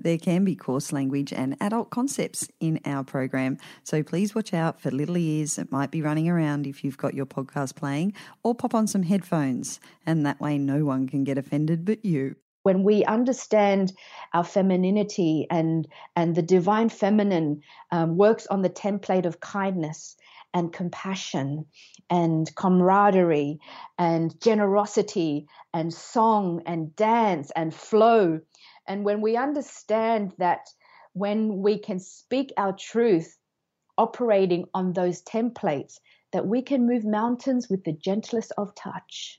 there can be coarse language and adult concepts in our program, so please watch out for little ears that might be running around if you've got your podcast playing, or pop on some headphones, and that way no one can get offended but you. When we understand our femininity and the divine feminine works on the template of kindness and compassion and camaraderie and generosity and song and dance and flow. And when we understand that when we can speak our truth, operating on those templates, that we can move mountains with the gentlest of touch.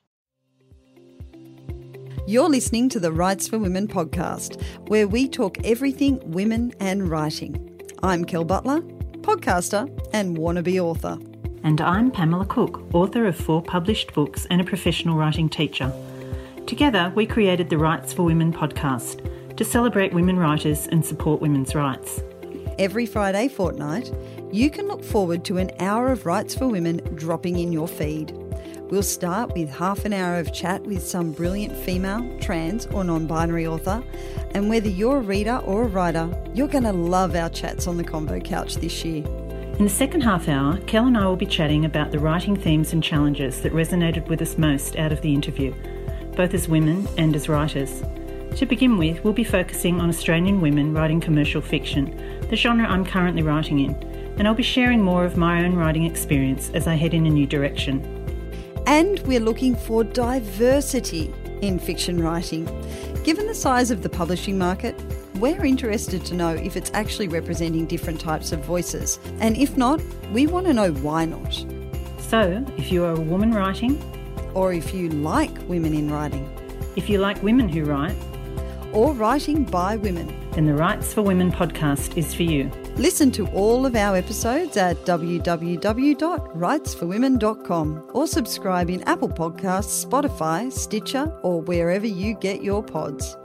You're listening to the Writes for Women podcast, where we talk everything women and writing. I'm Kel Butler, podcaster and wannabe author. And I'm Pamela Cook, author of 4 published books and a professional writing teacher. Together, we created the Writes for Women podcast to celebrate women writers and support women's rights. Every Friday fortnight, you can look forward to an hour of Writes for Women dropping in your feed. We'll start with half an hour of chat with some brilliant female, trans or non-binary author. And whether you're a reader or a writer, you're going to love our chats on the Convo Couch this year. In the second half hour, Kel and I will be chatting about the writing themes and challenges that resonated with us most out of the interview, both as women and as writers. To begin with, we'll be focusing on Australian women writing commercial fiction, the genre I'm currently writing in, and I'll be sharing more of my own writing experience as I head in a new direction. And we're looking for diversity in fiction writing. Given the size of the publishing market, we're interested to know if it's actually representing different types of voices. And if not, we want to know why not. So, if you are a woman writing, or if you like women in writing, if you like women who write, or writing by women, then the Writes for Women podcast is for you. Listen to all of our episodes at www.writesforwomen.com or subscribe in Apple Podcasts, Spotify, Stitcher, or wherever you get your pods.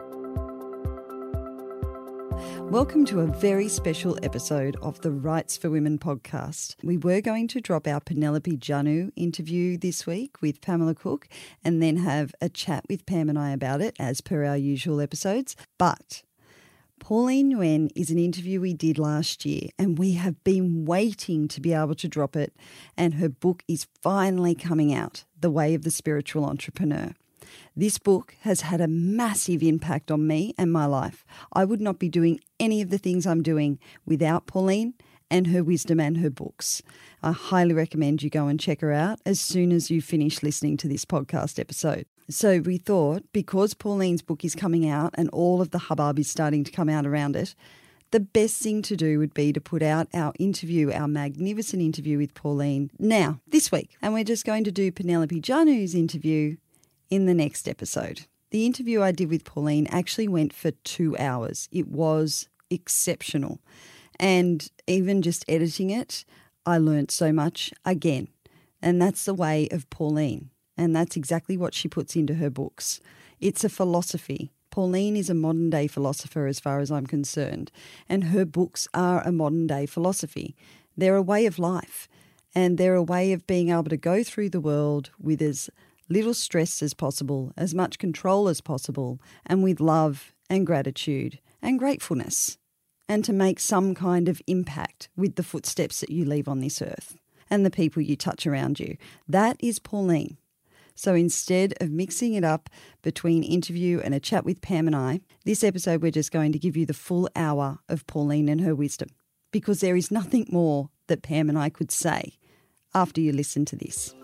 Welcome to a very special episode of the Writes for Women podcast. We were going to drop our Penelope Janu interview this week with Pamela Cook and then have a chat with Pam and I about it as per our usual episodes. But Pauline Nguyen is an interview we did last year and we have been waiting to be able to drop it, and her book is finally coming out, The Way of the Spiritual Entrepreneur. This book has had a massive impact on me and my life. I would not be doing any of the things I'm doing without Pauline and her wisdom and her books. I highly recommend you go and check her out as soon as you finish listening to this podcast episode. So we thought, because Pauline's book is coming out and all of the hubbub is starting to come out around it, the best thing to do would be to put out our interview, our magnificent interview with Pauline now, this week. And we're just going to do Penelope Janu's interview in the next episode. The interview I did with Pauline actually went for 2 hours. It was exceptional. And even just editing it, I learnt so much again. And that's the way of Pauline. And that's exactly what she puts into her books. It's a philosophy. Pauline is a modern day philosopher as far as I'm concerned. And her books are a modern day philosophy. They're a way of life. And they're a way of being able to go through the world with as little stress as possible, as much control as possible, and with love and gratitude and gratefulness, and to make some kind of impact with the footsteps that you leave on this earth and the people you touch around you. That is Pauline. So instead of mixing it up between interview and a chat with Pam and I, this episode we're just going to give you the full hour of Pauline and her wisdom, because there is nothing more that Pam and I could say after you listen to this.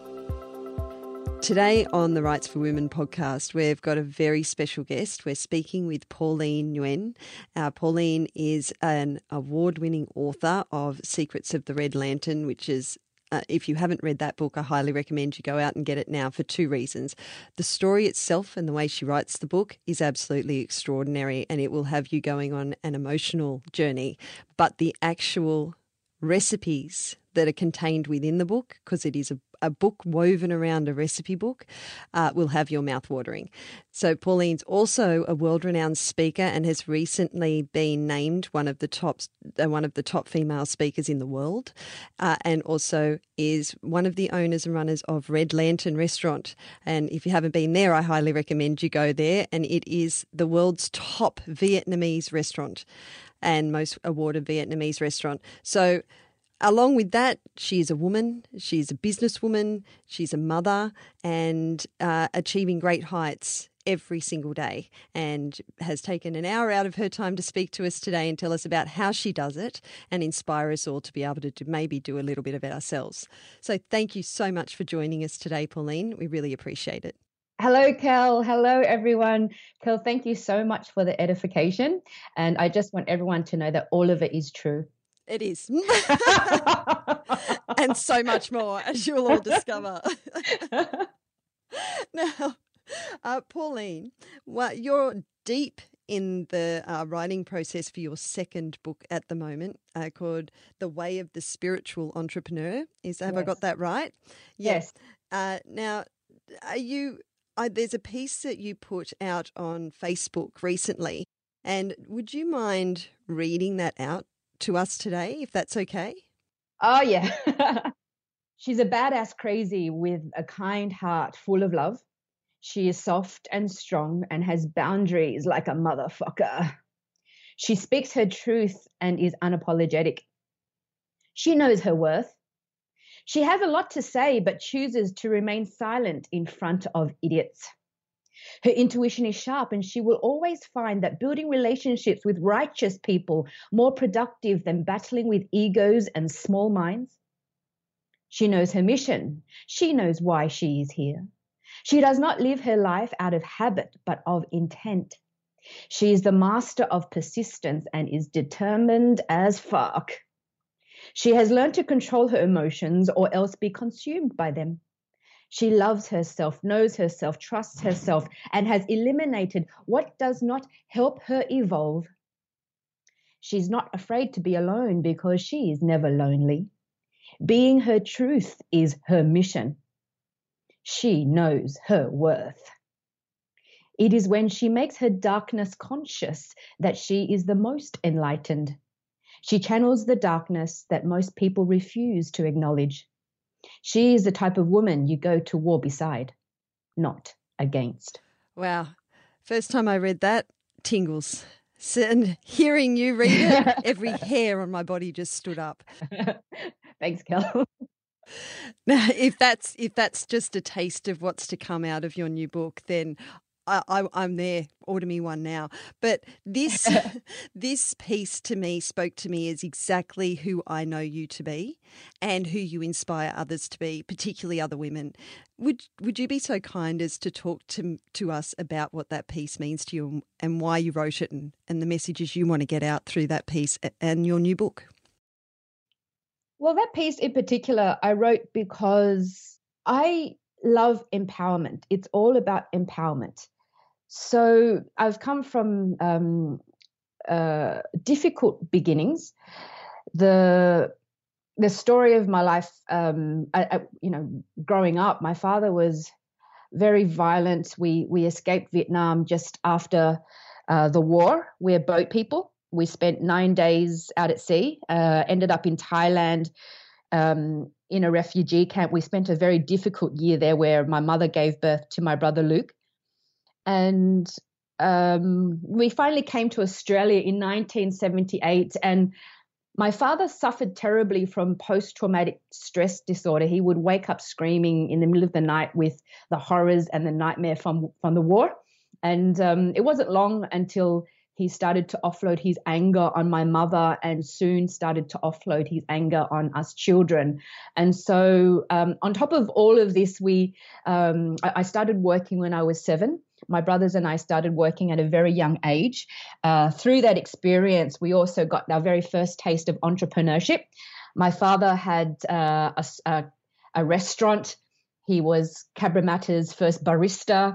Today on the Writes for Women podcast, we've got a very special guest. We're speaking with Pauline Nguyen. Pauline is an award-winning author of Secrets of the Red Lantern, which is, if you haven't read that book, I highly recommend you go out and get it now for 2 reasons. The story itself and the way she writes the book is absolutely extraordinary, and it will have you going on an emotional journey. But the actual recipes that are contained within the book, because it is a book woven around a recipe book will have your mouth watering. So Pauline's also a world-renowned speaker and has recently been named one of the top female speakers in the world, and also is one of the owners and runners of Red Lantern Restaurant. And if you haven't been there, I highly recommend you go there. And it is the world's top Vietnamese restaurant and most awarded Vietnamese restaurant. So along with that, she is a woman, she's a businesswoman, she's a mother, and achieving great heights every single day, and has taken an hour out of her time to speak to us today and tell us about how she does it and inspire us all to be able to maybe do a little bit of it ourselves. So thank you so much for joining us today, Pauline. We really appreciate it. Hello, Kel. Hello, everyone. Kel, thank you so much for the edification. And I just want everyone to know that all of it is true. It is. And so much more, as you'll all discover. Now, Pauline, you're deep in the writing process for your second book at the moment, called The Way of the Spiritual Entrepreneur. Have I got that right? Yes. Now, there's a piece that you put out on Facebook recently, and would you mind reading that out to us today, if that's okay? Oh, yeah. She's a badass crazy with a kind heart full of love. She is soft and strong and has boundaries like a motherfucker. She speaks her truth and is unapologetic. She knows her worth. She has a lot to say, but chooses to remain silent in front of idiots. Her intuition is sharp, and she will always find that building relationships with righteous people more productive than battling with egos and small minds. She knows her mission. She knows why she is here. She does not live her life out of habit, but of intent. She is the master of persistence and is determined as fuck. She has learned to control her emotions or else be consumed by them. She loves herself, knows herself, trusts herself, and has eliminated what does not help her evolve. She's not afraid to be alone because she is never lonely. Being her truth is her mission. She knows her worth. It is when she makes her darkness conscious that she is the most enlightened. She channels the darkness that most people refuse to acknowledge. She is the type of woman you go to war beside, not against. Wow. First time I read that, tingles. And hearing you read it, every hair on my body just stood up. Thanks, Kel. Now, if that's just a taste of what's to come out of your new book, then I'm there. Order me one now. But this piece to me spoke to me as exactly who I know you to be and who you inspire others to be, particularly other women. Would you be so kind as to talk to us about what that piece means to you and why you wrote it and the messages you want to get out through that piece and your new book? Well, that piece in particular I wrote because I love empowerment. It's all about empowerment. So I've come from difficult beginnings. The story of my life, growing up, my father was very violent. We escaped Vietnam just after the war. We're boat people. We spent 9 days out at sea, ended up in Thailand in a refugee camp. We spent a very difficult year there where my mother gave birth to my brother Luke. And we finally came to Australia in 1978. And my father suffered terribly from post-traumatic stress disorder. He would wake up screaming in the middle of the night with the horrors and the nightmare from the war. And it wasn't long until he started to offload his anger on my mother and soon started to offload his anger on us children. And so on top of all of this, I started working when I was 7. My brothers and I started working at a very young age. Through that experience, we also got our very first taste of entrepreneurship. My father had a restaurant. He was Cabramatta's first barista.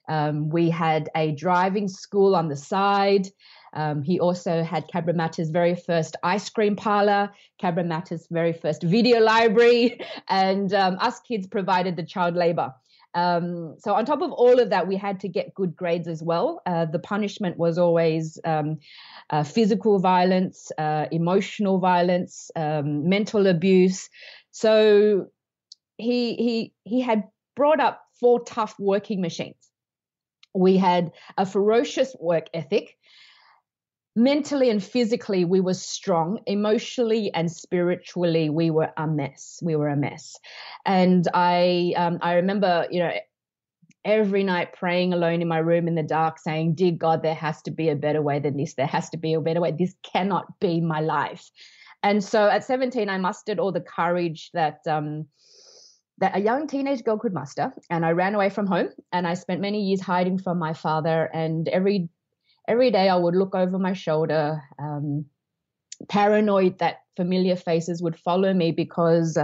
We had a driving school on the side. He also had Cabramatta's very first ice cream parlor, Cabramatta's very first video library, and us kids provided the child labor. So on top of all of that, we had to get good grades as well. The punishment was always physical violence, emotional violence, mental abuse. So he had brought up 4 tough working machines. We had a ferocious work ethic. Mentally and physically, we were strong. Emotionally and spiritually, we were a mess. And I remember, every night praying alone in my room in the dark, saying, "Dear God, there has to be a better way than this. There has to be a better way. This cannot be my life." And so at 17, I mustered all the courage that a young teenage girl could muster. And I ran away from home, and I spent many years hiding from my father. And every day I would look over my shoulder, paranoid that familiar faces would follow me because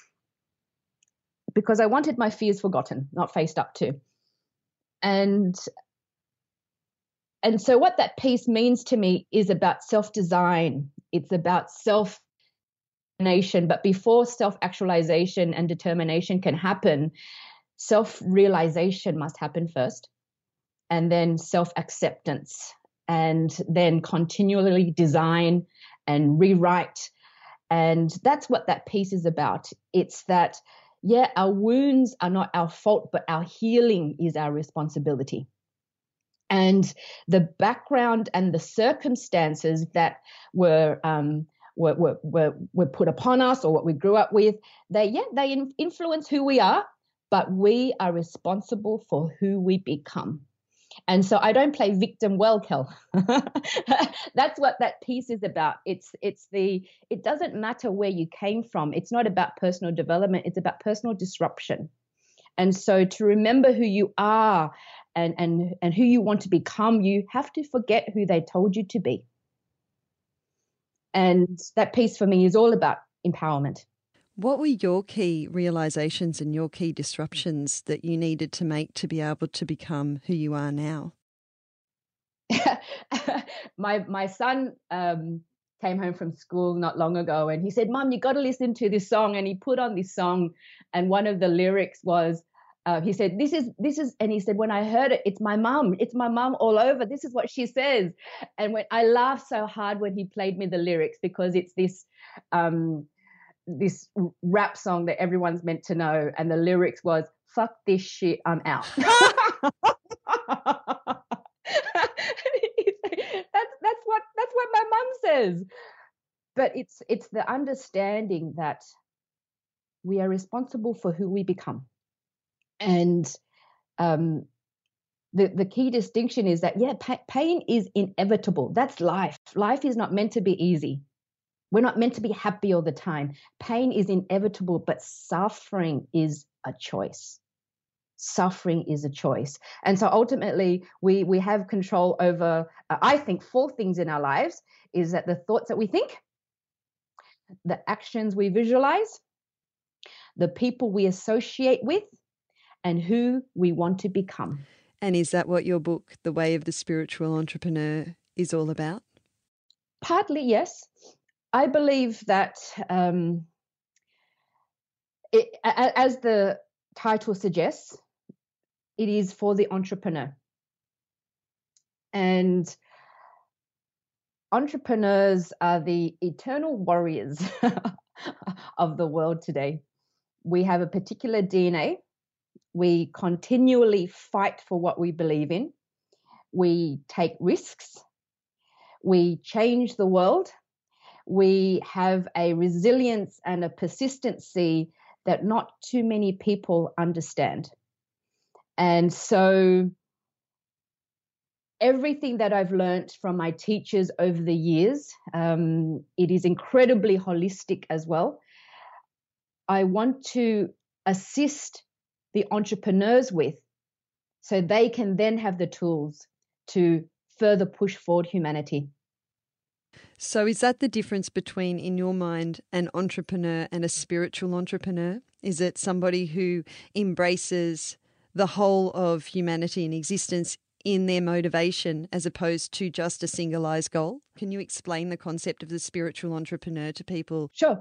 I wanted my fears forgotten, not faced up to. And so what that piece means to me is about self-design. It's about self-determination. But before self-actualization and determination can happen, self-realization must happen first, and then self-acceptance, and then continually design and rewrite. And that's what that piece is about. It's that, our wounds are not our fault, but our healing is our responsibility. And the background and the circumstances that were put upon us, or what we grew up with, they influence who we are, but we are responsible for who we become. And so I don't play victim well, Kel. That's what that piece is about. It doesn't matter where you came from. It's not about personal development. It's about personal disruption. And so to remember who you are and who you want to become, you have to forget who they told you to be. And that piece for me is all about empowerment. What were your key realizations and your key disruptions that you needed to make to be able to become who you are now? My son came home from school not long ago, and he said, "Mom, you got to listen to this song." And he put on this song, and one of the lyrics was, he said, this is, and he said, "When I heard it, it's my mum all over. This is what she says." And when I laughed so hard when he played me the lyrics, because it's this rap song that everyone's meant to know, and the lyrics was, "Fuck this shit, I'm out." That's what my mum says. But it's the understanding that we are responsible for who we become. And the key distinction is that, pain is inevitable. That's life. Life is not meant to be easy. We're not meant to be happy all the time. Pain is inevitable, but suffering is a choice. Suffering is a choice. And so ultimately, we have control over, I think, 4 things in our lives: is that the thoughts that we think, the actions we visualize, the people we associate with, and who we want to become. And is that what your book, The Way of the Spiritual Entrepreneur, is all about? Partly, yes. I believe that, as the title suggests, it is for the entrepreneur. And entrepreneurs are the eternal warriors of the world today. We have a particular DNA. We continually fight for what we believe in. We take risks. We change the world. We have a resilience and a persistency that not too many people understand. And so everything that I've learned from my teachers over the years, it is incredibly holistic as well. I want to assist the entrepreneurs with, so they can then have the tools to further push forward humanity. So is that the difference between, in your mind, an entrepreneur and a spiritual entrepreneur? Is it somebody who embraces the whole of humanity and existence in their motivation as opposed to just a singularized goal. Can you explain the concept of the spiritual entrepreneur to people? Sure.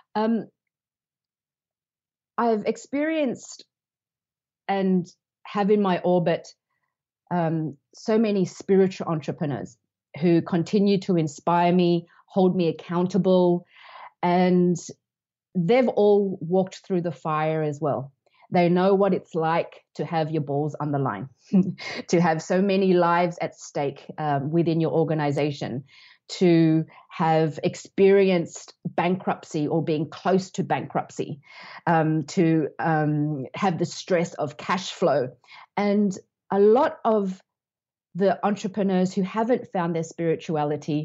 I've experienced and have in my orbit so many spiritual entrepreneurs who continue to inspire me, hold me accountable, and they've all walked through the fire as well. They know what it's like to have your balls on the line, to have so many lives at stake within your organization, to have experienced bankruptcy or being close to bankruptcy, to have the stress of cash flow. And a lot of the entrepreneurs who haven't found their spirituality,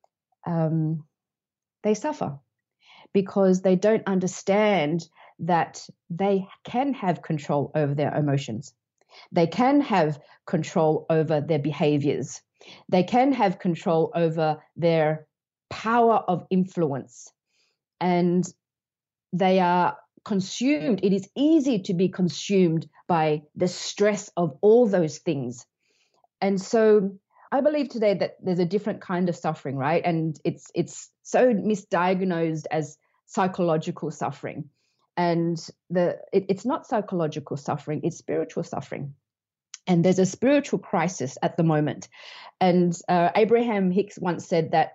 they suffer because they don't understand that they can have control over their emotions. They can have control over their behaviors. They can have control over their power of influence. And they are consumed. It is easy to be consumed by the stress of all those things. And so I believe today that there's a different kind of suffering, right? And it's so misdiagnosed as psychological suffering. And it's not psychological suffering, it's spiritual suffering. And there's a spiritual crisis at the moment. And Abraham Hicks once said that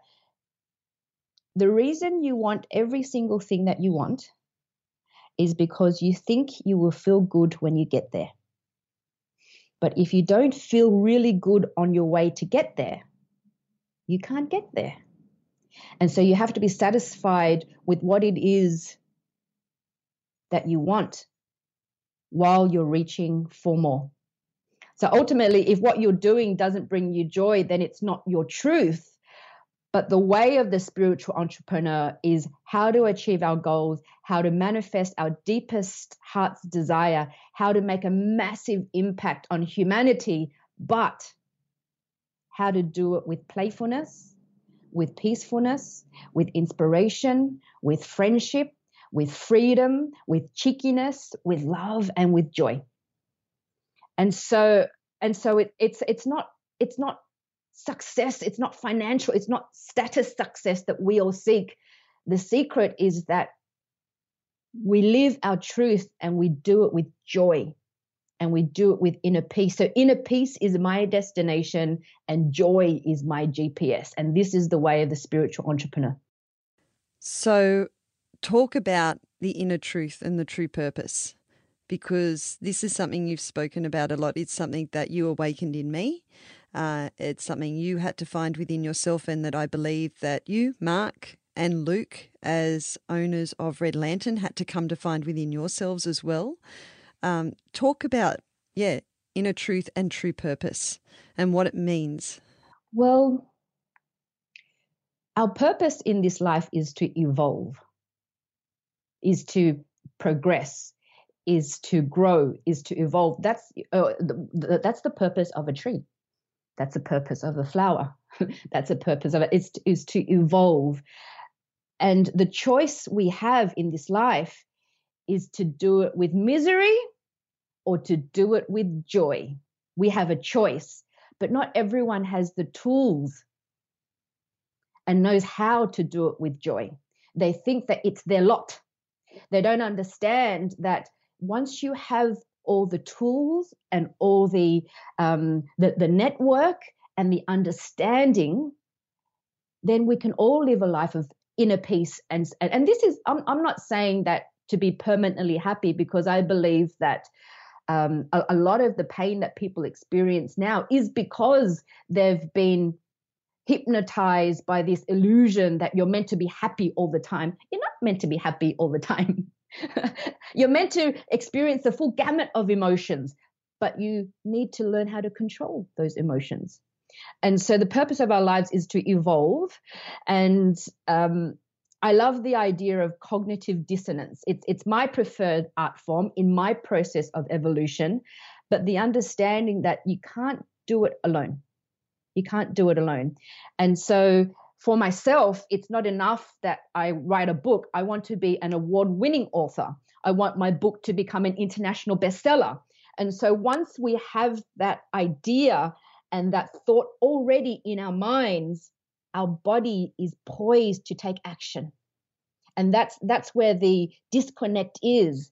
the reason you want every single thing that you want is because you think you will feel good when you get there. But if you don't feel really good on your way to get there, you can't get there. And so you have to be satisfied with what it is that you want while you're reaching for more. So ultimately, if what you're doing doesn't bring you joy, then it's not your truth. But the way of the spiritual entrepreneur is how to achieve our goals, how to manifest our deepest heart's desire, how to make a massive impact on humanity, but how to do it with playfulness, with peacefulness, with inspiration, with friendship, with freedom, with cheekiness, with love, and with joy. And so it's not success, it's not financial, it's not status success that we all seek. The secret is that we live our truth and we do it with joy and we do it with inner peace. So inner peace is my destination and joy is my GPS. And this is the way of the spiritual entrepreneur. So talk about the inner truth and the true purpose, because this is something you've spoken about a lot. It's something that you awakened in me. It's something you had to find within yourself, and that I believe that you, Mark, and Luke, as owners of Red Lantern, had to come to find within yourselves as well. Talk about, inner truth and true purpose and what it means. Well, our purpose in this life is to evolve, is to progress, is to grow, is to evolve. That's the purpose of a tree. That's the purpose of a flower. That's the purpose of it, is to evolve. And the choice we have in this life is to do it with misery or to do it with joy. We have a choice, but not everyone has the tools and knows how to do it with joy. They think that it's their lot. They don't understand that once you have all the tools and all the network and the understanding, then we can all live a life of inner peace. And this is, I'm not saying that to be permanently happy, because I believe that a lot of the pain that people experience now is because they've been hypnotized by this illusion that you're meant to be happy all the time. You're not meant to be happy all the time. You're meant to experience the full gamut of emotions, but you need to learn how to control those emotions. And so the purpose of our lives is to evolve. And I love the idea of cognitive dissonance. It's my preferred art form in my process of evolution, but the understanding that you can't do it alone. You can't do it alone. And so for myself, it's not enough that I write a book. I want to be an award-winning author. I want my book to become an international bestseller. And so once we have that idea and that thought already in our minds, our body is poised to take action. And that's where the disconnect is.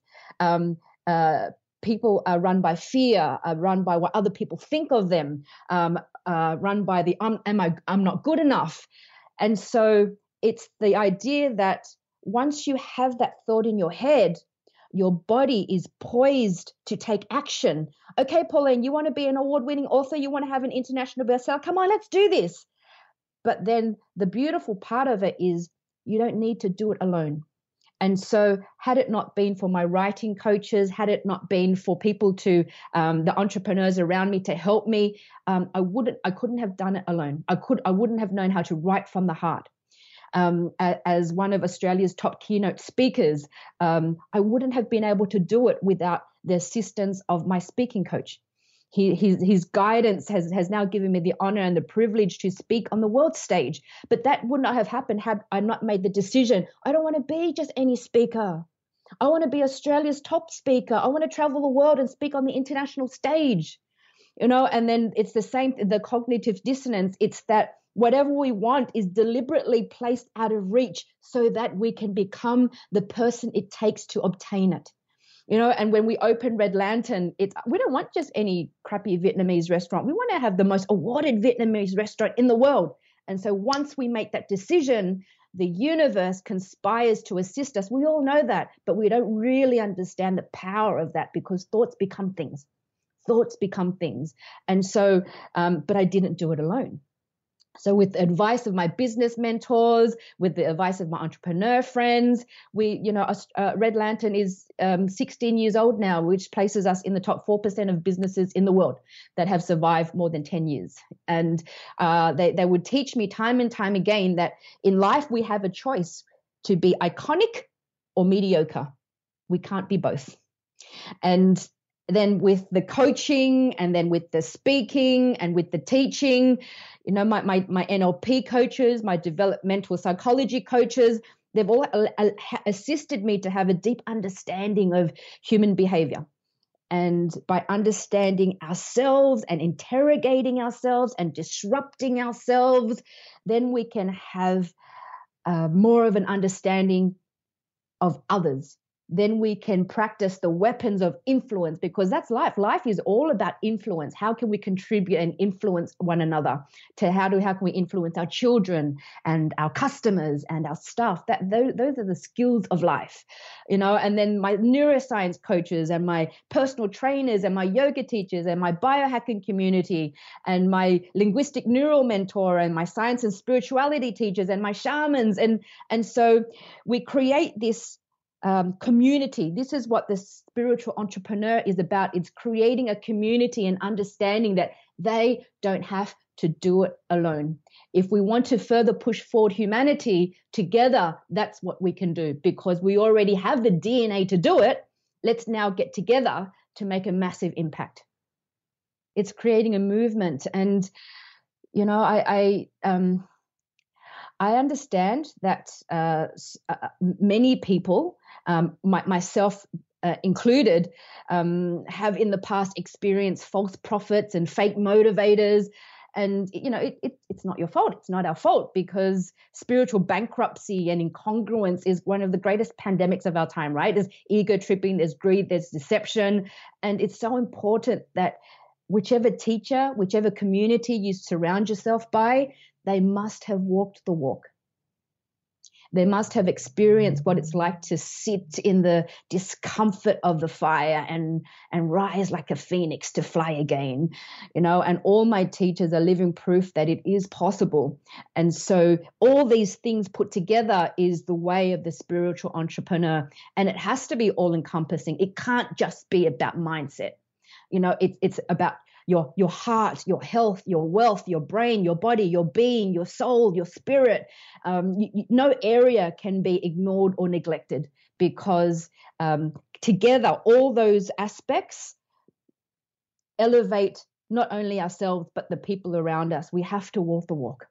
People are run by fear, are run by what other people think of them, run by the I'm not good enough. And so it's the idea that once you have that thought in your head, your body is poised to take action. Okay, Pauline, you want to be an award-winning author? You want to have an international bestseller? Come on, let's do this. But then the beautiful part of it is you don't need to do it alone. And so had it not been for my writing coaches, had it not been for people the entrepreneurs around me to help me, I couldn't have done it alone. I wouldn't have known how to write from the heart. As one of Australia's top keynote speakers, I wouldn't have been able to do it without the assistance of my speaking coach. His guidance has now given me the honor and the privilege to speak on the world stage. But that would not have happened had I not made the decision. I don't want to be just any speaker. I want to be Australia's top speaker. I want to travel the world and speak on the international stage. And then it's the same, the cognitive dissonance. It's that whatever we want is deliberately placed out of reach so that we can become the person it takes to obtain it. And when we open Red Lantern, we don't want just any crappy Vietnamese restaurant. We want to have the most awarded Vietnamese restaurant in the world. And so once we make that decision, the universe conspires to assist us. We all know that, but we don't really understand the power of that because thoughts become things. Thoughts become things. And so, but I didn't do it alone. So with the advice of my business mentors, with the advice of my entrepreneur friends, Red Lantern is 16 years old now, which places us in the top 4% of businesses in the world that have survived more than 10 years. And they would teach me time and time again that in life we have a choice to be iconic or mediocre. We can't be both. And then with the coaching and then with the speaking and with the teaching, my NLP coaches, my developmental psychology coaches, they've all assisted me to have a deep understanding of human behavior. And by understanding ourselves and interrogating ourselves and disrupting ourselves, then we can have more of an understanding of others. Then we can practice the weapons of influence, because that's life. Life is all about influence. How can we contribute and influence one another? How can we influence our children and our customers and our staff? Those are the skills of life, And then my neuroscience coaches and my personal trainers and my yoga teachers and my biohacking community and my linguistic neural mentor and my science and spirituality teachers and my shamans. And so we create this community. This is what the spiritual entrepreneur is about. It's creating a community and understanding that they don't have to do it alone. If we want to further push forward humanity together, that's what we can do, because we already have the DNA to do it. Let's now get together to make a massive impact. It's creating a movement. And, I understand that many people, myself included, have in the past experienced false prophets and fake motivators. And, it's not your fault. It's not our fault, because spiritual bankruptcy and incongruence is one of the greatest pandemics of our time, right? There's ego tripping, there's greed, there's deception. And it's so important that whichever teacher, whichever community you surround yourself by, they must have walked the walk. They must have experienced what it's like to sit in the discomfort of the fire and rise like a phoenix to fly again, And all my teachers are living proof that it is possible. And so all these things put together is the way of the spiritual entrepreneur. And it has to be all encompassing. It can't just be about mindset. It's about your heart, your health, your wealth, your brain, your body, your being, your soul, your spirit. No area can be ignored or neglected, because together all those aspects elevate not only ourselves but the people around us. We have to walk the walk.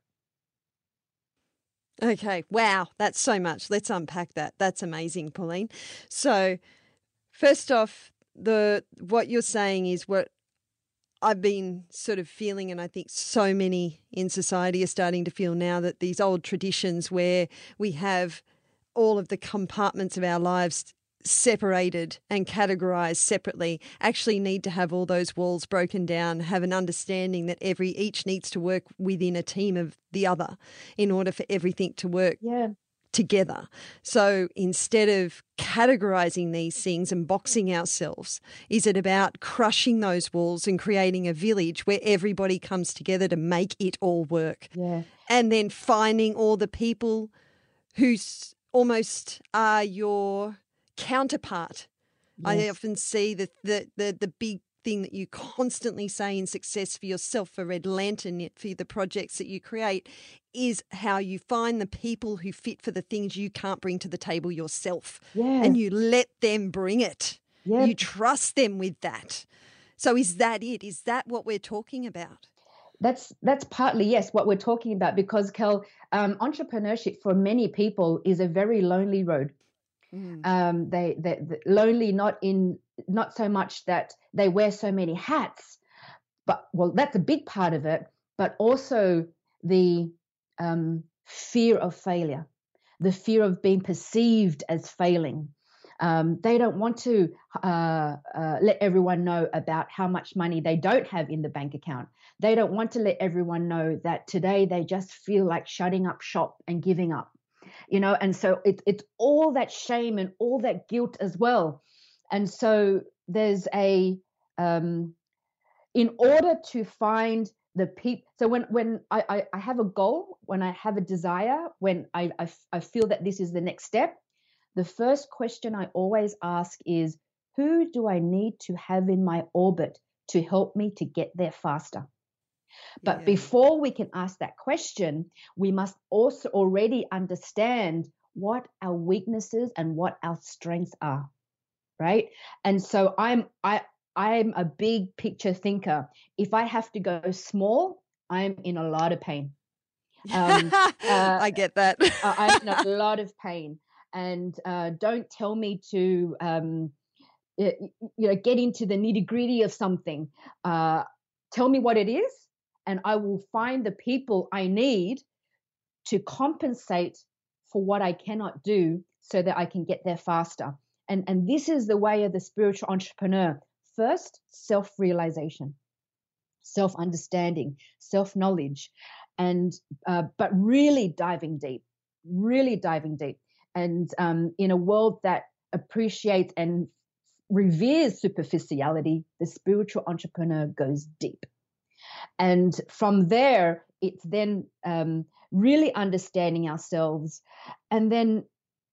Okay, wow, that's so much. Let's unpack that. That's amazing, Pauline. So first off, what you're saying is what I've been sort of feeling, and I think so many in society are starting to feel now, that these old traditions where we have all of the compartments of our lives separated and categorized separately actually need to have all those walls broken down, have an understanding that each needs to work within a team of the other in order for everything to work together. So instead of categorizing these things and boxing ourselves, is it about crushing those walls and creating a village where everybody comes together to make it all work? Yeah. And then finding all the people who almost are your counterpart. Yes. I often see the big thing that you constantly say in Success for Yourself, for Red Lantern, for the projects that you create, is how you find the people who fit for the things you can't bring to the table yourself. Yeah. And you let them bring it. Yeah. You trust them with that. So is that it? Is that what we're talking about? That's partly, yes, what we're talking about, because, Kel, entrepreneurship for many people is a very lonely road. They lonely, not so much that they wear so many hats, but, well, that's a big part of it, but also the fear of failure, the fear of being perceived as failing. They don't want to let everyone know about how much money they don't have in the bank account. They don't want to let everyone know that today they just feel like shutting up shop and giving up. And so it's all that shame and all that guilt as well. And so there's in order to find the people, so when I have a goal, when I have a desire, when I feel that this is the next step, the first question I always ask is, who do I need to have in my orbit to help me to get there faster? But before we can ask that question, we must also already understand what our weaknesses and what our strengths are, right? And so I'm a big picture thinker. If I have to go small, I'm in a lot of pain. I get that. I'm in a lot of pain. And don't tell me to get into the nitty-gritty of something. Tell me what it is, and I will find the people I need to compensate for what I cannot do so that I can get there faster. And this is the way of the spiritual entrepreneur. First, self-realization, self-understanding, self-knowledge, and but really diving deep. And in a world that appreciates and reveres superficiality, the spiritual entrepreneur goes deep. And from there, it's then really understanding ourselves, and then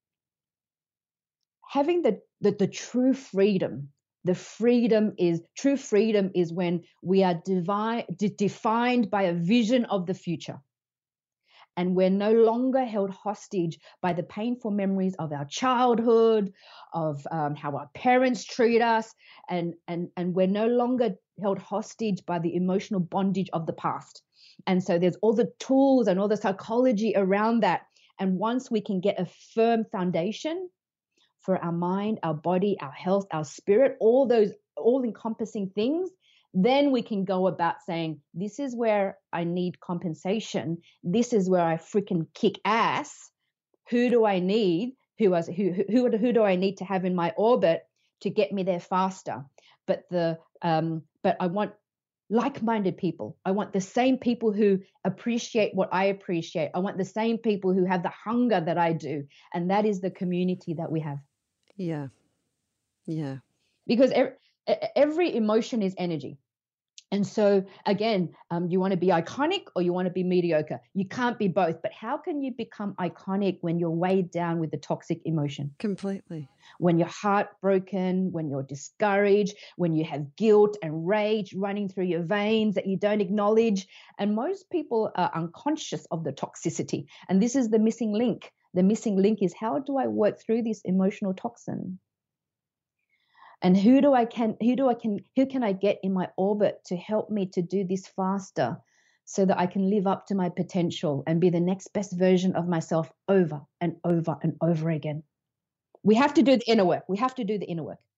having the true freedom. True freedom is when we are defined by a vision of the future. And we're no longer held hostage by the painful memories of our childhood, of how our parents treat us, and we're no longer held hostage by the emotional bondage of the past. And so there's all the tools and all the psychology around that. And once we can get a firm foundation for our mind, our body, our health, our spirit, all those all-encompassing things, then we can go about saying, this is where I need compensation. This is where I freaking kick ass. Who do I need? Who do I need to have in my orbit to get me there faster? But I want like-minded people. I want the same people who appreciate what I appreciate. I want the same people who have the hunger that I do. And that is the community that we have. Yeah. Because every emotion is energy. And so, again, you want to be iconic or you want to be mediocre. You can't be both. But how can you become iconic when you're weighed down with the toxic emotion? Completely. When you're heartbroken, when you're discouraged, when you have guilt and rage running through your veins that you don't acknowledge. And most people are unconscious of the toxicity. And this is the missing link. The missing link is, how do I work through this emotional toxin? And who can I get in my orbit to help me to do this faster so that I can live up to my potential and be the next best version of myself over and over and over again? We have to do the inner work.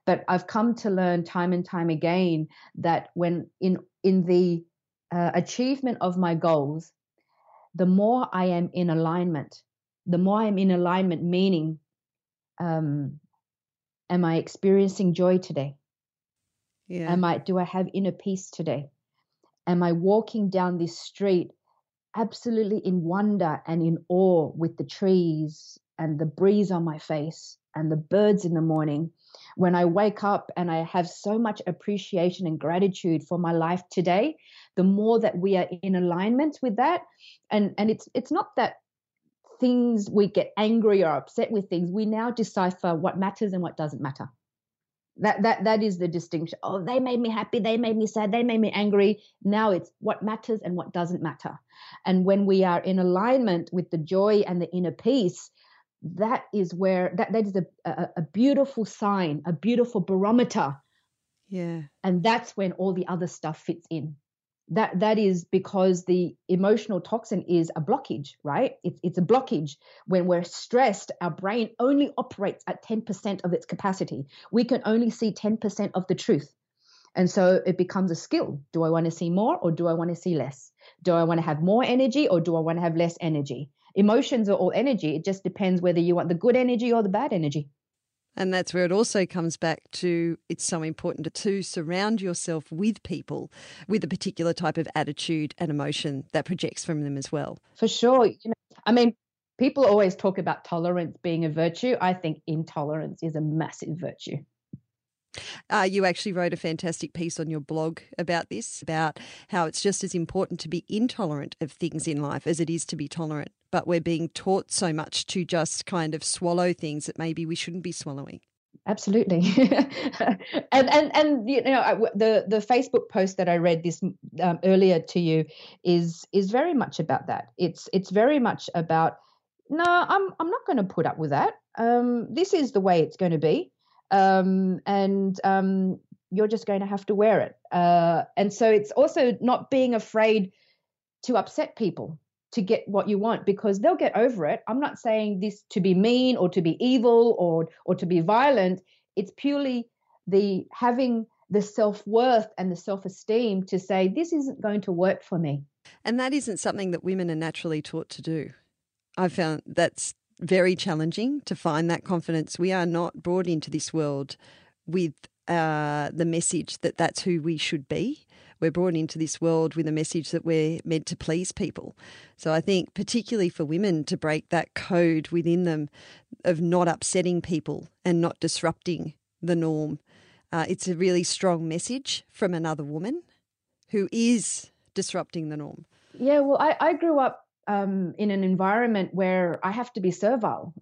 But I've come to learn time and time again that when in the achievement of my goals, the more I am in alignment, meaning, am I experiencing joy today? Yeah. Do I have inner peace today? Am I walking down this street absolutely in wonder and in awe with the trees and the breeze on my face and the birds in the morning? When I wake up and I have so much appreciation and gratitude for my life today, the more that we are in alignment with that, and it's not that things we get angry or upset with things, we now decipher what matters and what doesn't matter. That is the distinction. Oh, they made me happy, they made me sad, they made me angry. Now it's what matters and what doesn't matter. And when we are in alignment with the joy and the inner peace, that is where that is a beautiful sign, a beautiful barometer. Yeah. And that's when all the other stuff fits in. That is because the emotional toxin is a blockage, right? It's a blockage. When we're stressed, our brain only operates at 10% of its capacity. We can only see 10% of the truth. And so it becomes a skill. Do I want to see more or do I want to see less? Do I want to have more energy or do I want to have less energy? Emotions are all energy. It just depends whether you want the good energy or the bad energy. And that's where it also comes back to, it's so important to surround yourself with people with a particular type of attitude and emotion that projects from them as well. For sure. People always talk about tolerance being a virtue. I think intolerance is a massive virtue. You actually wrote a fantastic piece on your blog about this, about how it's just as important to be intolerant of things in life as it is to be tolerant. But we're being taught so much to just kind of swallow things that maybe we shouldn't be swallowing. Absolutely. and the Facebook post that I read this earlier to you is very much about that. It's very much about, no, I'm not going to put up with that. This is the way it's going to be. You're just going to have to wear it. And so it's also not being afraid to upset people to get what you want, because they'll get over it. I'm not saying this to be mean or to be evil or to be violent. It's purely the having the self-worth and the self-esteem to say, this isn't going to work for me. And that isn't something that women are naturally taught to do. I've found that's very challenging to find that confidence. We are not brought into this world with the message that that's who we should be. We're brought into this world with a message that we're meant to please people. So I think particularly for women to break that code within them of not upsetting people and not disrupting the norm, it's a really strong message from another woman who is disrupting the norm. Yeah, well, I grew up in an environment where I have to be servile.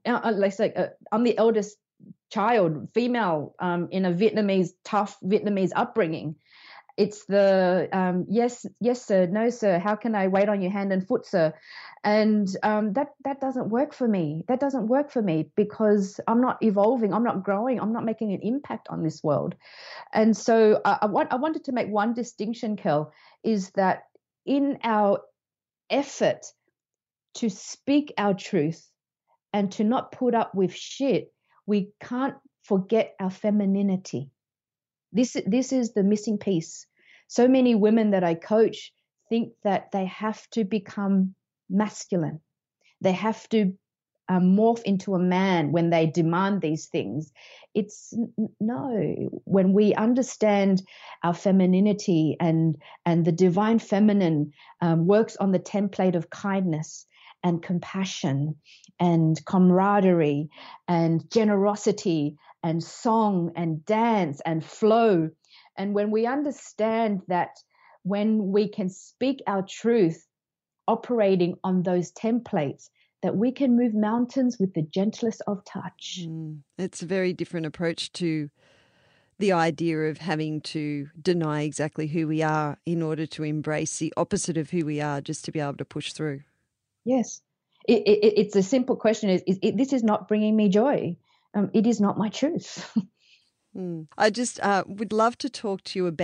I'm the eldest child, female, in a tough Vietnamese upbringing. It's the yes, sir, no, sir. How can I wait on your hand and foot, sir? And that doesn't work for me. That doesn't work for me because I'm not evolving. I'm not growing. I'm not making an impact on this world. And so I wanted to make one distinction, Kel, is that in our effort to speak our truth and to not put up with shit, we can't forget our femininity. This is the missing piece. So many women that I coach think that they have to become masculine. They have to morph into a man when they demand these things. It's no. When we understand our femininity and the divine feminine works on the template of kindness and compassion and camaraderie and generosity and song and dance and flow. And when we understand that when we can speak our truth, operating on those templates, that we can move mountains with the gentlest of touch. It's a very different approach to the idea of having to deny exactly who we are in order to embrace the opposite of who we are, just to be able to push through. Yes. It's a simple question. This is not bringing me joy. It is not my truth. I just would love to talk to you about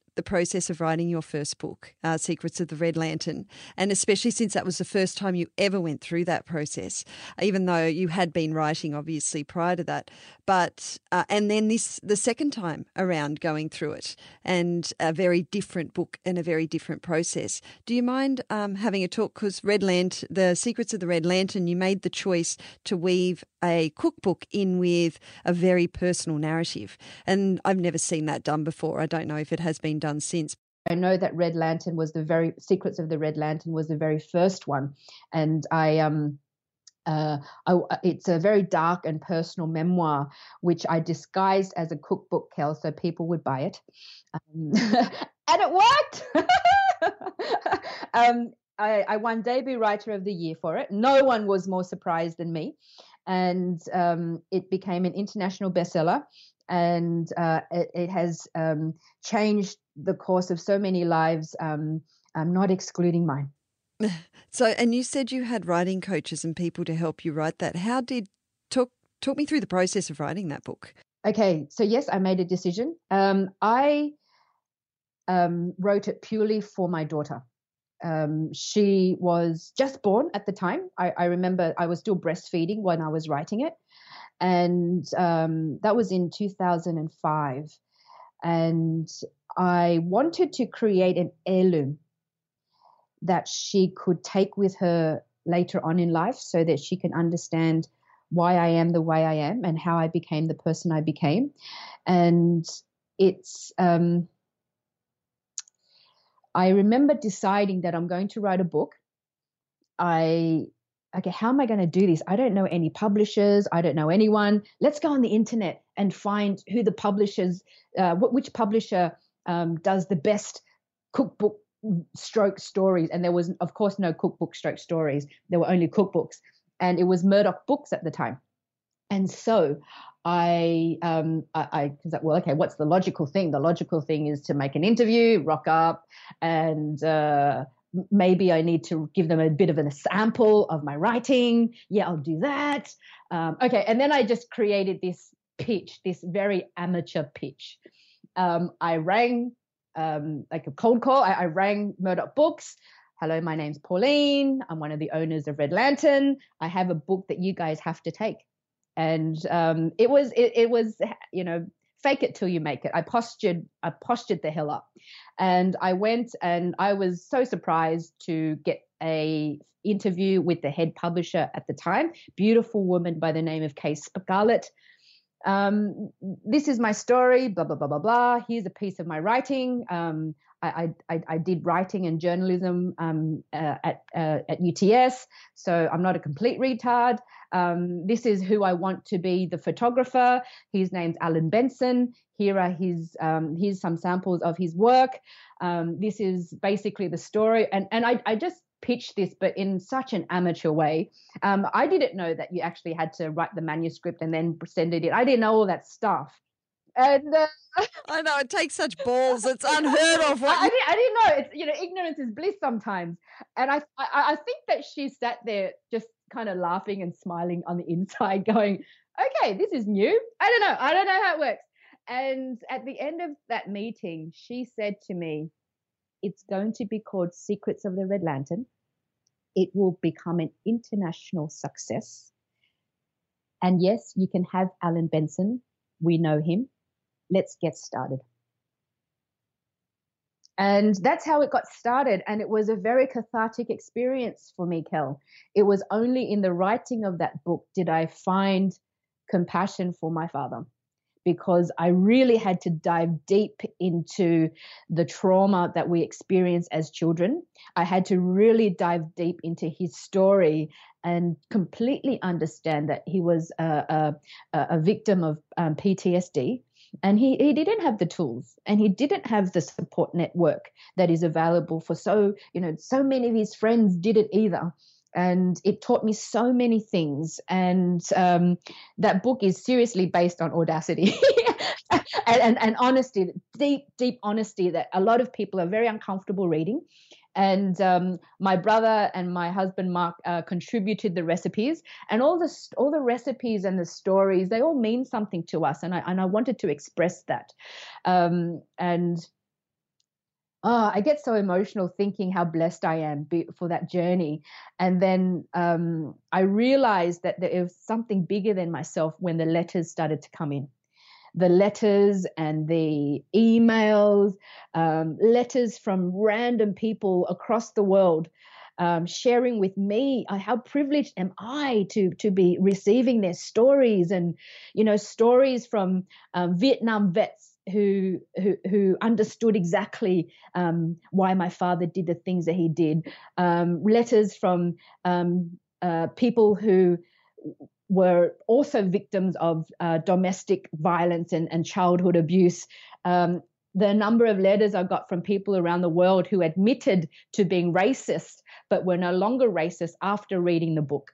the process of writing your first book, Secrets of the Red Lantern, and especially since that was the first time you ever went through that process, even though you had been writing obviously prior to that. But and then the second time around going through it, and a very different book and a very different process. Do you mind having a talk? Because the Secrets of the Red Lantern, you made the choice to weave a cookbook in with a very personal narrative, and I've never seen that done before. I don't know if it has been done since. I know that Red Lantern was Secrets of the Red Lantern was the very first one, and it's a very dark and personal memoir, which I disguised as a cookbook, Kel, so people would buy it, and it worked. I won Debut Writer of the Year for it. No one was more surprised than me, and it became an international bestseller. And it has changed the course of so many lives, not excluding mine. So, and you said you had writing coaches and people to help you write that. Talk me through the process of writing that book. Okay, so yes, I made a decision. I wrote it purely for my daughter. She was just born at the time. I remember I was still breastfeeding when I was writing it. And that was in 2005. And I wanted to create an heirloom that she could take with her later on in life so that she can understand why I am the way I am and how I became the person I became. And it's, I remember deciding that I'm going to write a book. Okay, how am I going to do this? I don't know any publishers. I don't know anyone. Let's go on the internet and find who the publishers, which publisher does the best cookbook stroke stories. And there was, of course, no cookbook stroke stories. There were only cookbooks. And it was Murdoch Books at the time. And so I was like, well, okay, what's the logical thing? The logical thing is to make an interview, rock up, and maybe I need to give them a bit of a sample of my writing. Yeah, I'll do that. Okay, and then I just created this pitch, this very amateur pitch. I rang like a cold call. I rang Murdoch Books. Hello, my name's Pauline. I'm one of the owners of Red Lantern. I have a book that you guys have to take. And it was, you know, fake it till you make it. I postured the hell up. And I went, and I was so surprised to get a interview with the head publisher at the time, beautiful woman by the name of Kay Scarlett. This is my story, blah, blah, blah, blah, blah. Here's a piece of my writing. I did writing and journalism at UTS, so I'm not a complete retard. This is who I want to be the photographer. His name's Alan Benson. Here's some samples of his work. This is basically the story. And I just pitched this, but in such an amateur way. I didn't know that you actually had to write the manuscript and then send it in. I didn't know all that stuff. And I know, it takes such balls. It's unheard of. I didn't know. It's, you know, ignorance is bliss sometimes. And I think that she sat there just kind of laughing and smiling on the inside going, okay, this is new. I don't know how it works. And at the end of that meeting, she said to me, it's going to be called Secrets of the Red Lantern. It will become an international success. And yes, you can have Alan Benson. We know him. Let's get started. And that's how it got started. And it was a very cathartic experience for me, Kel. It was only in the writing of that book did I find compassion for my father, because I really had to dive deep into the trauma that we experience as children. I had to really dive deep into his story and completely understand that he was a victim of PTSD. And he didn't have the tools, and he didn't have the support network that is available for so many of his friends didn't either. And it taught me so many things. And that book is seriously based on audacity and honesty, deep honesty that a lot of people are very uncomfortable reading. And my brother and my husband, Mark, contributed the recipes, and all the recipes and the stories, they all mean something to us. And I wanted to express that. And I get so emotional thinking how blessed I am for that journey. And then I realized that there was something bigger than myself when the letters started to come in. The letters and the emails, letters from random people across the world, sharing with me how privileged am I to be receiving their stories, and stories from Vietnam vets who understood exactly why my father did the things that he did. Letters from people who were also victims of domestic violence and childhood abuse. The number of letters I got from people around the world who admitted to being racist, but were no longer racist after reading the book.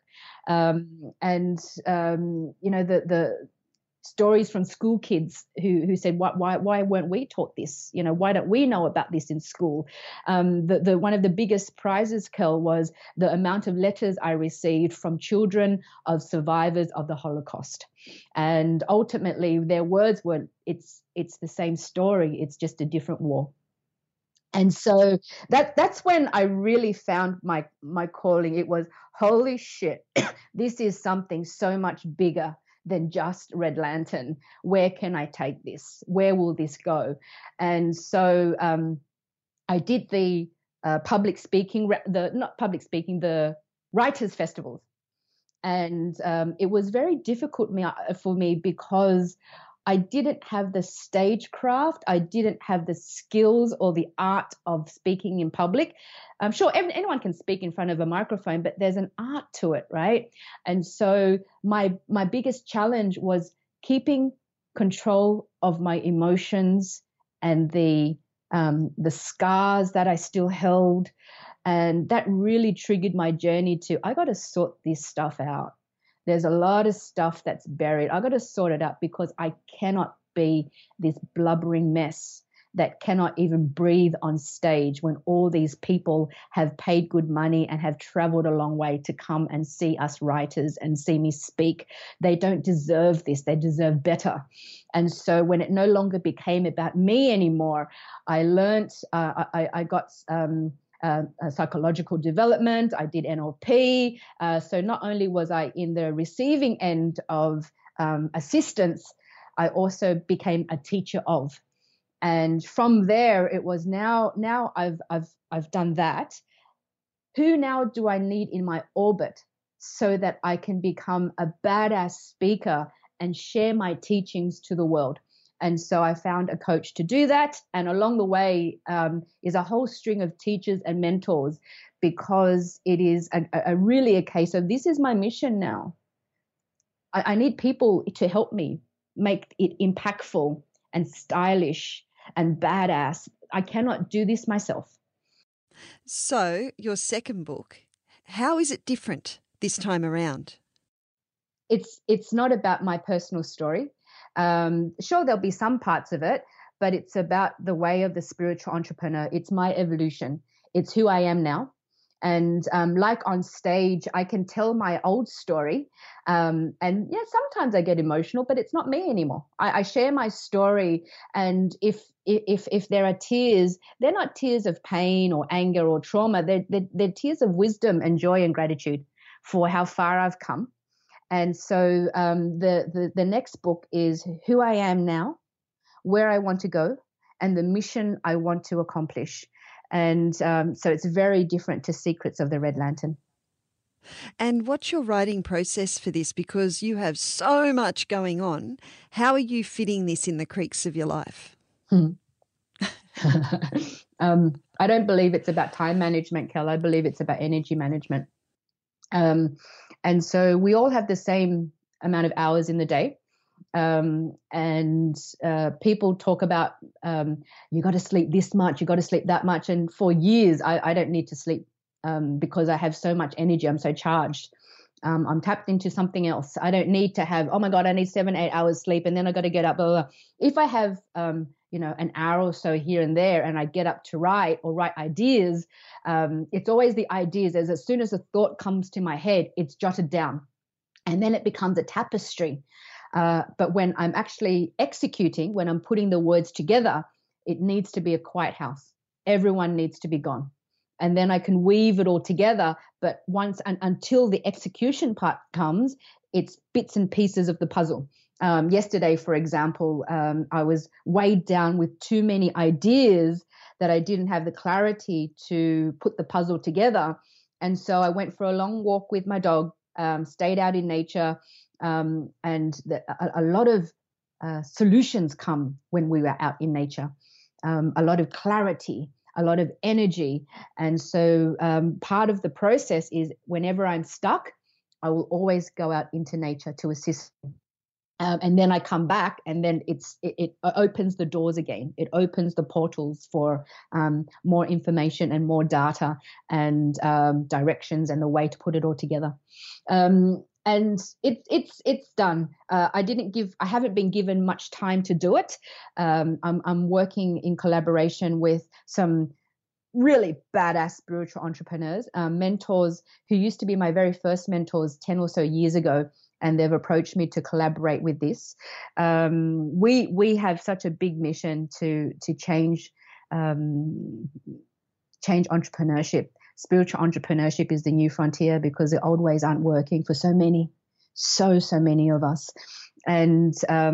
The stories from school kids who said, why weren't we taught this? Why don't we know about this in school? The one of the biggest prizes, Kel, was the amount of letters I received from children of survivors of the Holocaust. And ultimately their words were, it's the same story, it's just a different war. And so that's when I really found my calling. It was, holy shit, this is something so much bigger than just Red Lantern. Where can I take this? Where will this go? And so I did the the writers' festivals. And it was very difficult for me because I didn't have the stagecraft. I didn't have the skills or the art of speaking in public. I'm sure anyone can speak in front of a microphone, but there's an art to it, right? And so my biggest challenge was keeping control of my emotions and the scars that I still held. And that really triggered my journey to, I got to sort this stuff out. There's a lot of stuff that's buried. I got to sort it out because I cannot be this blubbering mess that cannot even breathe on stage when all these people have paid good money and have traveled a long way to come and see us writers and see me speak. They don't deserve this. They deserve better. And so when it no longer became about me anymore, I learned, I got psychological development. I did NLP. So not only was I in the receiving end of assistance, I also became a teacher of. And from there, it was now I've done that. Who now do I need in my orbit so that I can become a badass speaker and share my teachings to the world? And so I found a coach to do that. And along the way is a whole string of teachers and mentors, because it is really a case of, this is my mission now. I need people to help me make it impactful and stylish and badass. I cannot do this myself. So your second book, how is it different this time around? It's not about my personal story. Sure, there'll be some parts of it, but it's about the way of the spiritual entrepreneur. It's my evolution. It's who I am now. And like on stage, I can tell my old story. And yeah, sometimes I get emotional, but it's not me anymore. I share my story. And if there are tears, they're not tears of pain or anger or trauma. They're tears of wisdom and joy and gratitude for how far I've come. And so the next book is who I am now, where I want to go, and the mission I want to accomplish. And so it's very different to Secrets of the Red Lantern. And what's your writing process for this? Because you have so much going on. How are you fitting this in the creeks of your life? I don't believe it's about time management, Kel. I believe it's about energy management. And so we all have the same amount of hours in the day. And people talk about you got to sleep this much, you got to sleep that much. And for years, I don't need to sleep because I have so much energy. I'm so charged. I'm tapped into something else. I don't need to have, oh my God, I need 7-8 hours sleep and then I got to get up. Blah, blah, blah. If I have, an hour or so here and there and I get up to write or write ideas, it's always the ideas. As soon as a thought comes to my head, it's jotted down and then it becomes a tapestry. But when I'm actually executing, when I'm putting the words together, it needs to be a quiet house. everyone needs to be gone. And then I can weave it all together. But until the execution part comes, it's bits and pieces of the puzzle. Yesterday, for example, I was weighed down with too many ideas that I didn't have the clarity to put the puzzle together. And so I went for a long walk with my dog, stayed out in nature, and a lot of solutions come when we were out in nature, a lot of clarity, a lot of energy. And so part of the process is whenever I'm stuck, I will always go out into nature to assist. And then I come back, and then it opens the doors again. It opens the portals for more information and more data and directions and the way to put it all together. And it's done. I haven't been given much time to do it. I'm working in collaboration with some really badass spiritual entrepreneurs, mentors who used to be my very first mentors 10 or so years ago. And they've approached me to collaborate with this. We have such a big mission to change entrepreneurship. Spiritual entrepreneurship is the new frontier because the old ways aren't working for so many of us. And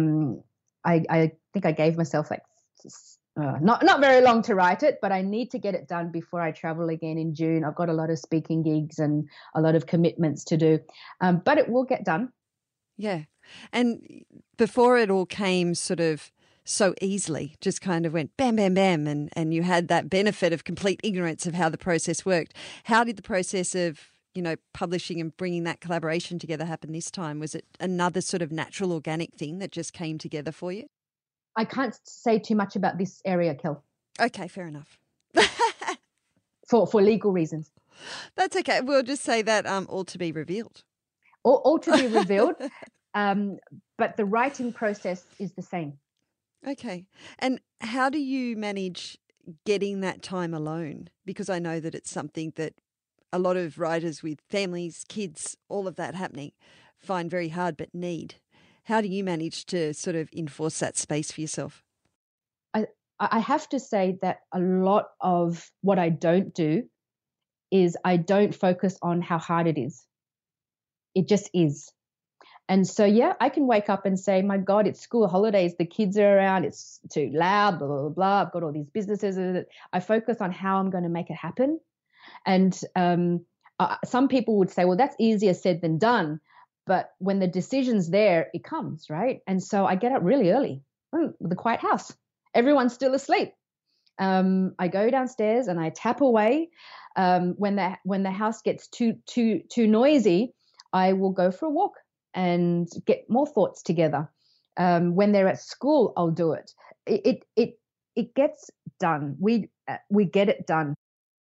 I think I gave myself not very long to write it, but I need to get it done before I travel again in June. I've got a lot of speaking gigs and a lot of commitments to do, but it will get done. Yeah. And before it all came sort of so easily, just kind of went bam, bam, bam, and you had that benefit of complete ignorance of how the process worked. How did the process of, publishing and bringing that collaboration together happen this time? Was it another sort of natural, organic thing that just came together for you? I can't say too much about this area, Kel. Okay, fair enough. For legal reasons. That's okay. We'll just say that all to be revealed. All to be revealed, but the writing process is the same. Okay. And how do you manage getting that time alone? Because I know that it's something that a lot of writers with families, kids, all of that happening find very hard but need. How do you manage to sort of enforce that space for yourself? I have to say that a lot of what I don't do is I don't focus on how hard it is. It just is. And so, yeah, I can wake up and say, my God, it's school holidays. The kids are around. It's too loud, blah, blah, blah, blah. I've got all these businesses. I focus on how I'm going to make it happen. And some people would say, well, that's easier said than done. But when the decision's there, it comes, right? And so I get up really early, the quiet house. Everyone's still asleep. I go downstairs and I tap away. When the house gets too noisy, I will go for a walk and get more thoughts together. When they're at school, I'll do it. It gets done. We get it done.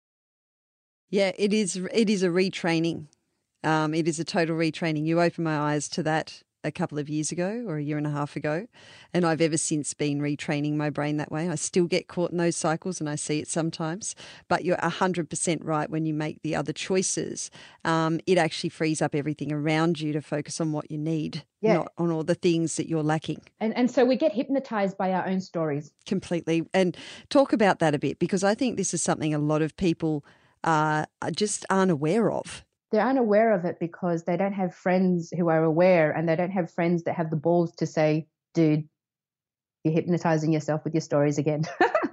Yeah, it is a retraining. It is a total retraining. You opened my eyes to that a couple of years ago or a year and a half ago, and I've ever since been retraining my brain that way. I still get caught in those cycles and I see it sometimes, but you're 100% right. When you make the other choices, it actually frees up everything around you to focus on what you need, not on all the things that you're lacking. And so we get hypnotized by our own stories. Completely. And talk about that a bit, because I think this is something a lot of people just aren't aware of. They're unaware of it because they don't have friends who are aware, and they don't have friends that have the balls to say, dude, you're hypnotizing yourself with your stories again.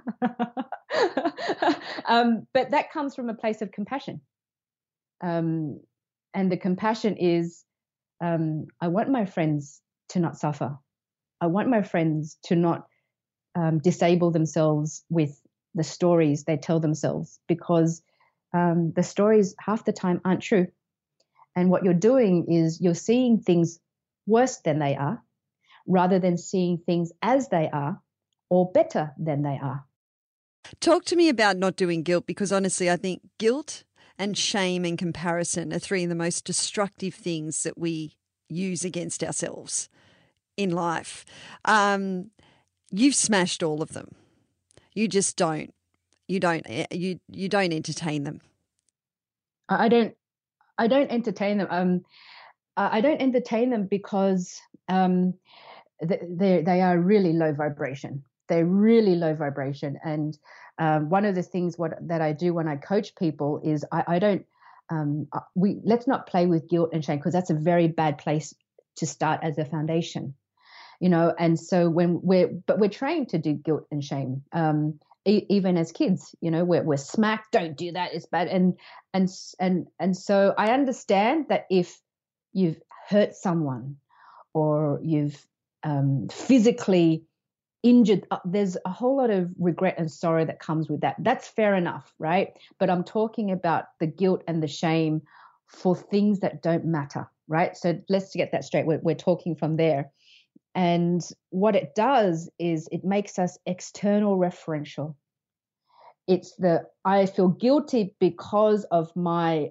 But that comes from a place of compassion. And the compassion is, I want my friends to not suffer. I want my friends to not disable themselves with the stories they tell themselves, because the stories half the time aren't true. And what you're doing is you're seeing things worse than they are, rather than seeing things as they are or better than they are. Talk to me about not doing guilt, because honestly, I think guilt and shame and comparison are three of the most destructive things that we use against ourselves in life. You've smashed all of them. You just don't. You don't entertain them. I don't entertain them. I don't entertain them because they are really low vibration. They're really low vibration, and one of the things that I do when I coach people is I don't let's not play with guilt and shame, because that's a very bad place to start as a foundation, and so we're trained to do guilt and shame, even as kids, we're smacked, don't do that, it's bad, and so I understand that if you've hurt someone or you've physically injured, there's a whole lot of regret and sorrow that comes with that. That's fair enough, right? But I'm talking about the guilt and the shame for things that don't matter, right? So let's get that straight. We're talking from there. And what it does is it makes us external referential. It's I feel guilty because of my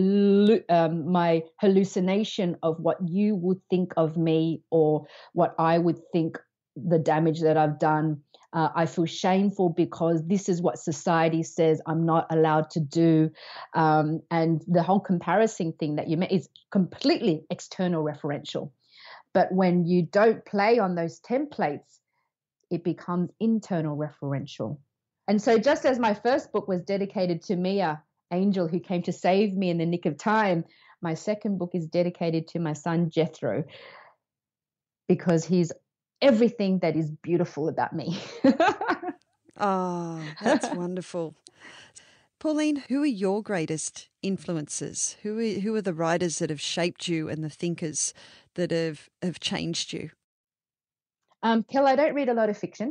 hallucination of what you would think of me, or what I would think the damage that I've done. I feel shameful because this is what society says I'm not allowed to do. And the whole comparison thing that you made is completely external referential. But when you don't play on those templates, it becomes internal referential. And so just as my first book was dedicated to Mia, angel who came to save me in the nick of time, my second book is dedicated to my son Jethro, because he's everything that is beautiful about me. Oh, that's wonderful. Pauline, who are your greatest influences? Who are the writers that have shaped you and the thinkers that have changed you? Kel, I don't read a lot of fiction.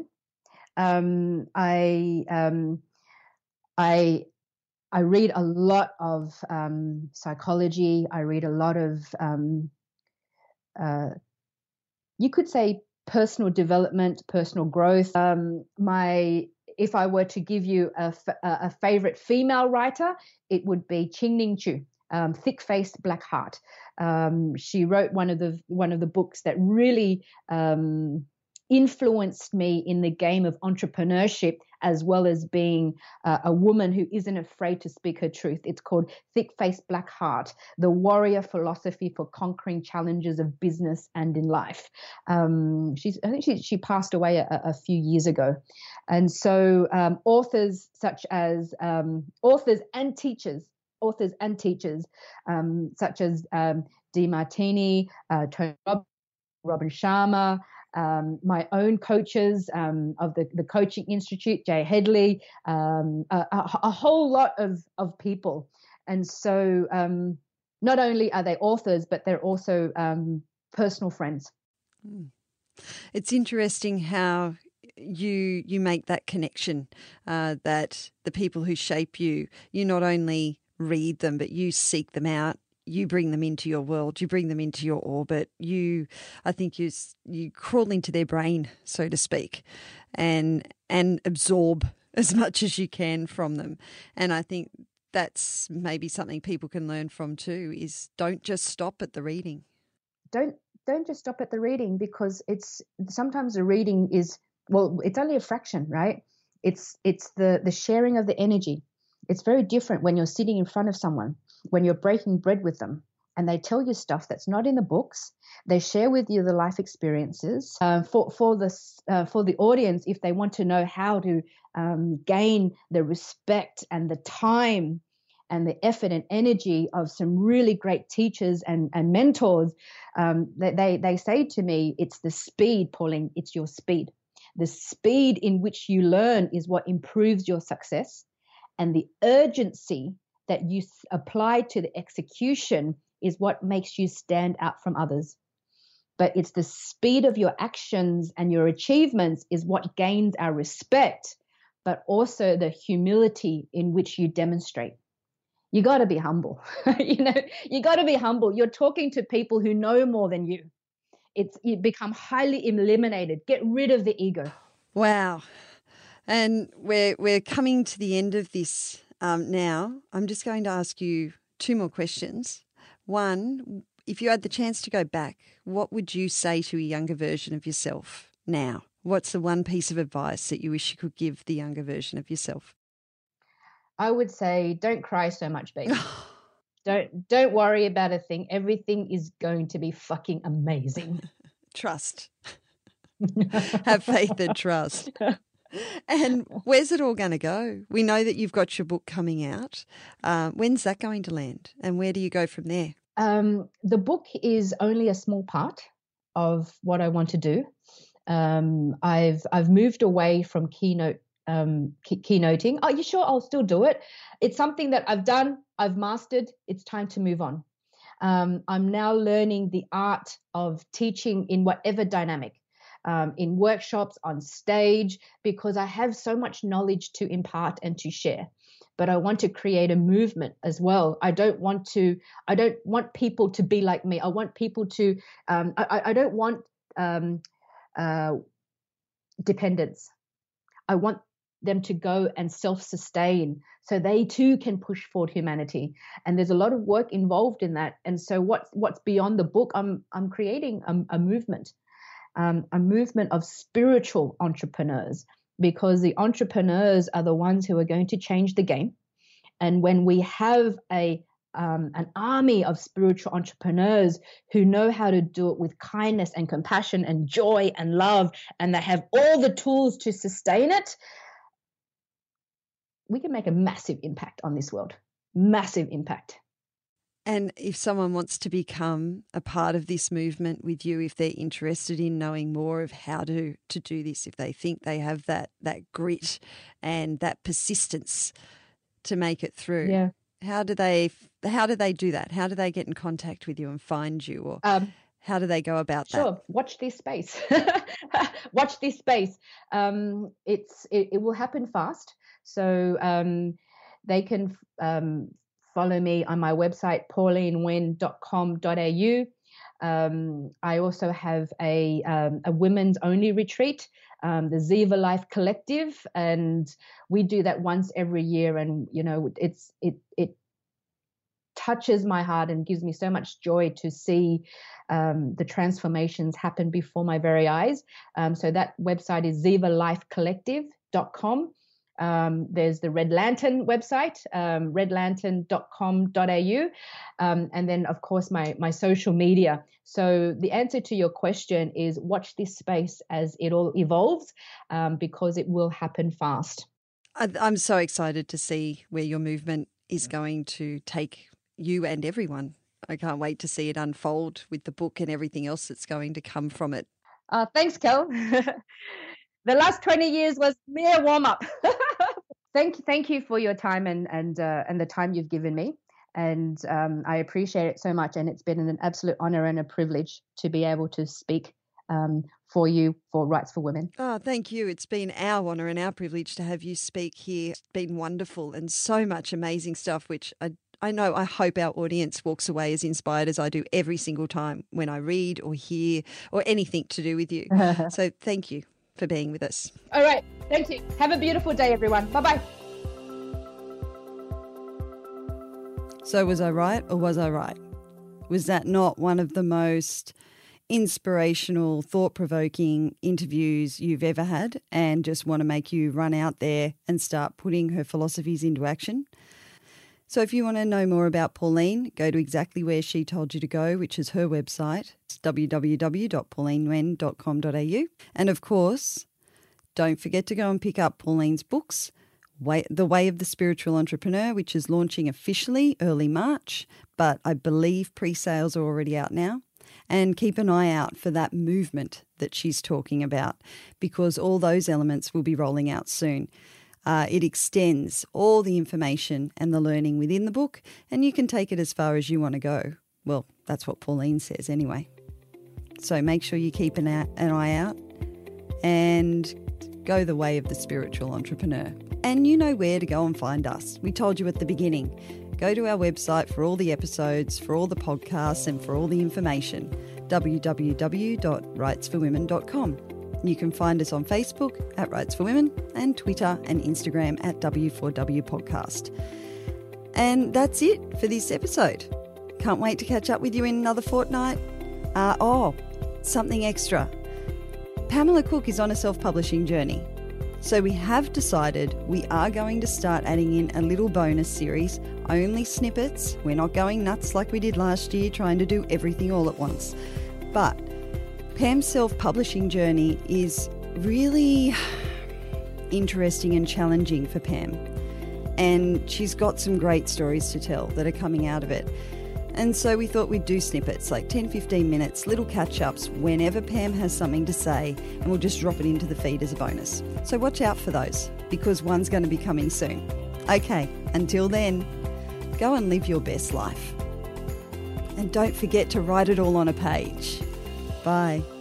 I read a lot of psychology. I read a lot of, you could say, personal development, personal growth. If I were to give you a favorite female writer, it would be Ching-Ning Chu, Thick-Faced Black Heart. She wrote one of the books that really influenced me in the game of entrepreneurship, as well as being a woman who isn't afraid to speak her truth. It's called Thick-Faced Black Heart, the warrior philosophy for conquering challenges of business and in life. I think she passed away a few years ago. And so authors such as authors and teachers such as DeMartini, Tony Robin Sharma, my own coaches of the Coaching Institute, Jay Headley, a whole lot of people. And so not only are they authors, but they're also personal friends. It's interesting how you make that connection, that the people who shape you not only read them, but you seek them out. You bring them into your world, you bring them into your orbit. I think you crawl into their brain, so to speak, and absorb as much as you can from them. And I think that's maybe something people can learn from too, is don't just stop at the reading. Don't just stop at the reading, because sometimes the reading is, well, it's only a fraction, right? It's the sharing of the energy. It's very different when you're sitting in front of someone, when you're breaking bread with them, and they tell you stuff that's not in the books. They share with you the life experiences. For the audience, if they want to know how to gain the respect and the time and the effort and energy of some really great teachers and mentors, they say to me, it's the speed, Pauline, it's your speed. The speed in which you learn is what improves your success, and the urgency that you apply to the execution is what makes you stand out from others. But it's the speed of your actions and your achievements is what gains our respect, but also the humility in which you demonstrate. You got to be humble. You got to be humble. You're talking to people who know more than you. You become highly eliminated. Get rid of the ego. Wow. And we're coming to the end of this now. I'm just going to ask you two more questions. One, if you had the chance to go back, what would you say to a younger version of yourself now? What's the one piece of advice that you wish you could give the younger version of yourself? I would say, don't cry so much, baby. Don't worry about a thing. Everything is going to be fucking amazing. Trust. Have faith and trust. And where's it all going to go? We know that you've got your book coming out. When's that going to land? And where do you go from there? The book is only a small part of what I want to do. I've moved away from keynoting. Oh, you sure? I'll still do it. It's something that I've done. I've mastered. It's time to move on. I'm now learning the art of teaching in whatever dynamic, in workshops, on stage, because I have so much knowledge to impart and to share. But I want to create a movement as well. I don't want people to be like me. I want people to, I don't want dependence. I want them to go and self-sustain so they too can push forward humanity. And there's a lot of work involved in that. And so what's beyond the book, I'm creating a movement of spiritual entrepreneurs, because the entrepreneurs are the ones who are going to change the game. And when we have an army of spiritual entrepreneurs who know how to do it with kindness and compassion and joy and love, and they have all the tools to sustain it, we can make a massive impact on this world. Massive impact. And if someone wants to become a part of this movement with you, if they're interested in knowing more of how to do this, if they think they have that grit and that persistence to make it through, how do they do that? How do they get in contact with you and find you, or how do they go about that? Sure, watch this space. Watch this space. It will happen fast. So they can follow me on my website, paulinewynn.com.au. I also have a women's only retreat, the Ziva Life Collective, and we do that once every year. And it touches my heart and gives me so much joy to see the transformations happen before my very eyes. So that website is zivalifecollective.com. There's the Red Lantern website, redlantern.com.au, and then, of course, my social media. So the answer to your question is watch this space as it all evolves, because it will happen fast. I'm so excited to see where your movement is going to take you and everyone. I can't wait to see it unfold with the book and everything else that's going to come from it. Thanks, Kel. The last 20 years was mere warm-up. Thank you for your time and the time you've given me. And I appreciate it so much. And it's been an absolute honor and a privilege to be able to speak for you for Rights for Women. Oh, thank you. It's been our honor and our privilege to have you speak here. It's been wonderful and so much amazing stuff, which I hope our audience walks away as inspired as I do every single time when I read or hear or anything to do with you. So thank you for being with us. All right. Thank you. Have a beautiful day, everyone. Bye-bye. So was I right or was I right? Was that not one of the most inspirational, thought-provoking interviews you've ever had, and just want to make you run out there and start putting her philosophies into action? So if you want to know more about Pauline, go to exactly where she told you to go, which is her website. It's www.paulinewynn.com.au. And of course, don't forget to go and pick up Pauline's books, The Way of the Spiritual Entrepreneur, which is launching officially early March, but I believe pre-sales are already out now. And keep an eye out for that movement that she's talking about, because all those elements will be rolling out soon. It extends all the information and the learning within the book, and you can take it as far as you want to go. Well, that's what Pauline says anyway. So make sure you keep an eye out and go the way of the spiritual entrepreneur. And you know where to go and find us. We told you at the beginning. Go to our website for all the episodes, for all the podcasts, and for all the information, www.rightsforwomen.com. You can find us on Facebook at Rights for Women and Twitter and Instagram at W4W Podcast. And that's it for this episode. Can't wait to catch up with you in another fortnight. Something extra. Pamela Cook is on a self-publishing journey. So we have decided we are going to start adding in a little bonus series, only snippets. We're not going nuts like we did last year, trying to do everything all at once. But Pam's self-publishing journey is really interesting and challenging for Pam. And she's got some great stories to tell that are coming out of it. And so we thought we'd do snippets, like 10, 15 minutes, little catch-ups whenever Pam has something to say, and we'll just drop it into the feed as a bonus. So watch out for those, because one's going to be coming soon. Okay, until then, go and live your best life. And don't forget to write it all on a page. Bye.